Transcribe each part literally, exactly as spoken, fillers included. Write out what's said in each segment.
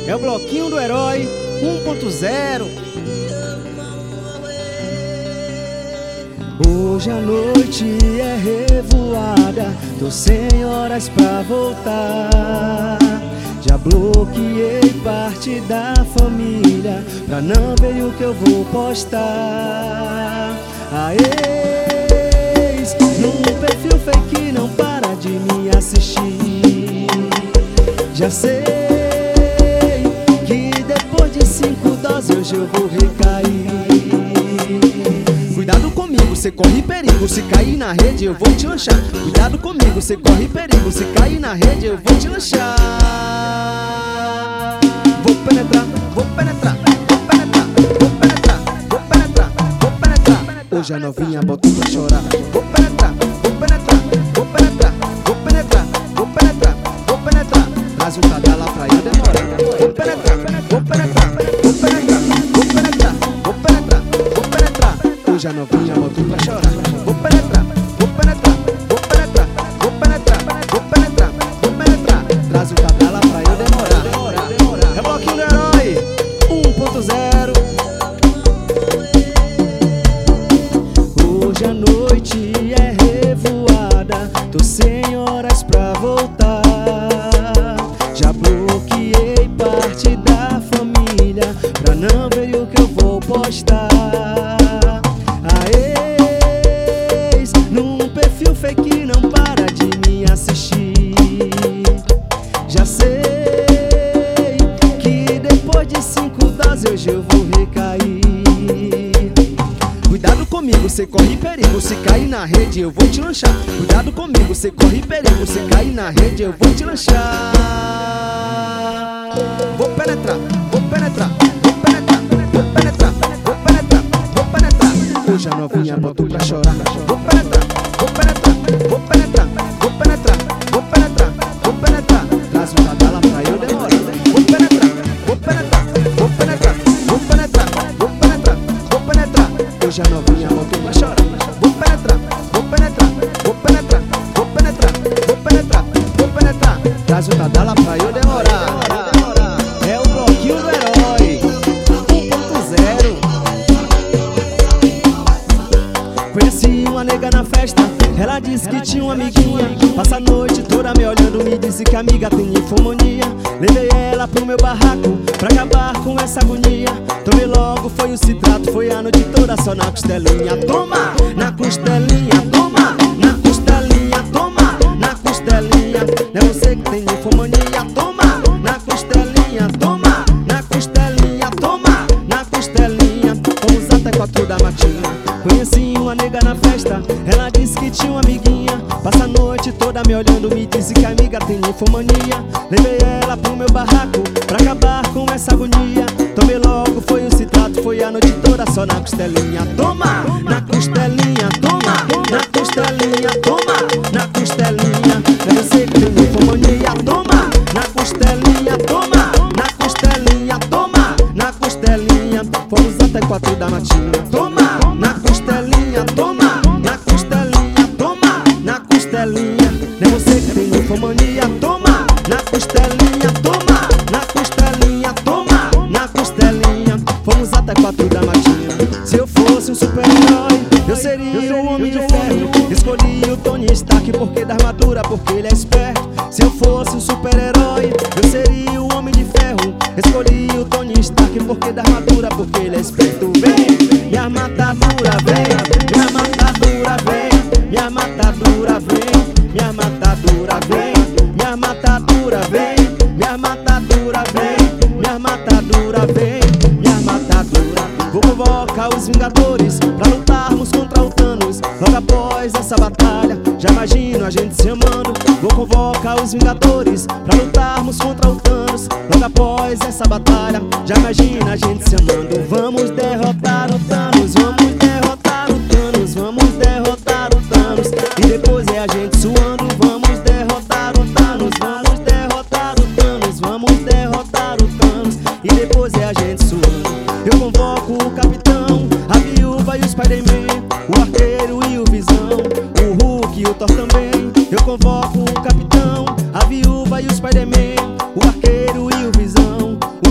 É o bloquinho do herói um ponto zero. Hoje a noite é revoada, tô sem horas pra voltar. Já bloqueei parte da família pra não ver o que eu vou postar. A ex num perfil fake não para de me assistir. Já sei que depois de cinco doses hoje eu vou recair. Cuidado comigo, cê corre perigo. Se cair na rede eu vou te lanchar. Cuidado comigo, cê corre perigo. Se cair na rede eu vou te lanchar. Vou penetrar, vou penetrar, vou penetrar, vou penetrar, vou penetrar, vou penetrar. Hoje a novinha botou pra chorar. Vou penetrar, vou penetrar, vou penetrar, vou penetrar, vou penetrar, vou penetrar. Traz um cadela pra eu demorar. Vou penetrar, vou penetrar, vou penetrar, vou penetrar, vou penetrar, vou penetrar. Hoje a novinha botou pra chorar. Vou penetrar, vou penetrar, vou penetrar, vou penetrar, vou penetrar, vou penetrar. Traz um cadela pra eu demorar. É o bloquinho do herói um ponto zero. Hoje a noite é revoada, tô sem horas pra voltar. Já bloqueei parte da família pra não ver o que eu vou postar. A ex num perfil fake não para de me assistir. Já sei que depois de cinco doses hoje eu vou recair. Cuidado comigo, cê corre perigo. Se cair na rede eu vou te lanchar. Cuidado comigo, cê corre perigo. Se cair na rede eu vou te lanchar. Vou penetrar, vou penetrar, vou penetrar, vou penetrar, vou penetrar, vou penetrar. Hoje a novinha botou pra chorar. Vou penetrar, vou penetrar, vou penetrar, vou penetrar, vou penetrar, vou penetrar. Traz uma bala pra eu demorar. Vou penetrar, vou penetrar, vou penetrar, vou penetrar, vou penetrar, vou penetrar. Hoje a novinha botou pra chorar. Vou penetrar, vou penetrar, vou penetrar, vou penetrar, vou penetrar, vou penetrar. Traz uma bala pra eu demorar. É o bloquinho do herói um ponto zero. Conheci uma nega na festa, ela disse que tinha uma amiguinha. Passa a noite toda me olhando, me disse que a amiga tem infomonia. Levei ela pro meu barraco pra acabar com essa agonia. Tomei logo, foi o citrato, foi a noite toda só na costelinha. Toma, na costelinha, toma, na costelinha, toma, na costelinha. Não é você que tem infomonia, toma, na costelinha, toma, na costelinha, toma, na costelinha. Fomos até quatro da matina. Conheci uma nega na festa, ela disse que tinha uma amiguinha. Passa a noite toda me olhando, me disse que a amiga tem ninfomania. Levei ela pro meu barraco pra acabar com essa agonia. Tomei logo, foi o citrato, foi a noite toda só na costelinha. Toma, na costelinha, toma, na costelinha, toma, na costelinha. É você que tem ninfomania, toma, na costelinha, toma, na costelinha, toma, na costelinha. Fomos até quatro da matina. Toma, na costelinha, toma, na costelinha, toma, na costelinha. Não é você que tem ninfomania, toma, na costelinha, toma, na costelinha, toma, na costelinha. Fomos até quatro da matina. Se eu fosse um super-herói, eu seria o Homem de Ferro. Escolhi o Tony Stark porque da armadura, porque ele é esperto. Se eu fosse um super-herói, eu seria o Homem de Ferro. Escolhi o Tony Stark porque da armadura, porque ele é esperto. Vem, minha matadura, vem, minha matadura, vem, minha matadura, vem, minha matadura, vem, minha matadura, vem, minha matadura, vem, minha matadura, vem, minha matadura. Vou convocar os Vingadores pra lutarmos contra o Thanos. Logo após essa batalha, já imagino a gente se amando. Vou convocar os Vingadores pra lutarmos contra o Thanos. Logo após essa batalha, já imagina a gente se amando. Vamos derrotar o Thanos, vamos derrotar o Thanos, vamos derrotar o Thanos. E depois é a gente suando. Vamos derrotar o Thanos, vamos derrotar o Thanos, vamos derrotar o Thanos. E depois é a gente suando. Eu convoco o Capitão, a Viúva e o Spider-Man, o Arqueiro e o Visão, o Hulk e o Thor também. Eu convoco o Capitão, a Viúva e o Spider-Man, o Arqueiro e o Visão,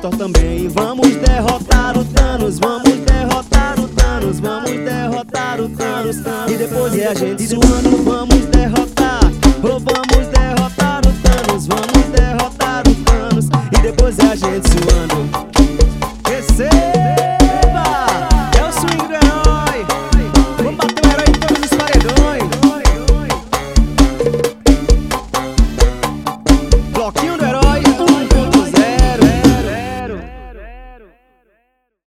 Thor também. Vamos derrotar o Thanos, vamos derrotar o Thanos, vamos derrotar o Thanos. E depois é a gente suando, vamos derrotar, oh, vamos derrotar o Thanos, vamos derrotar o Thanos. E depois é a gente suando. Esse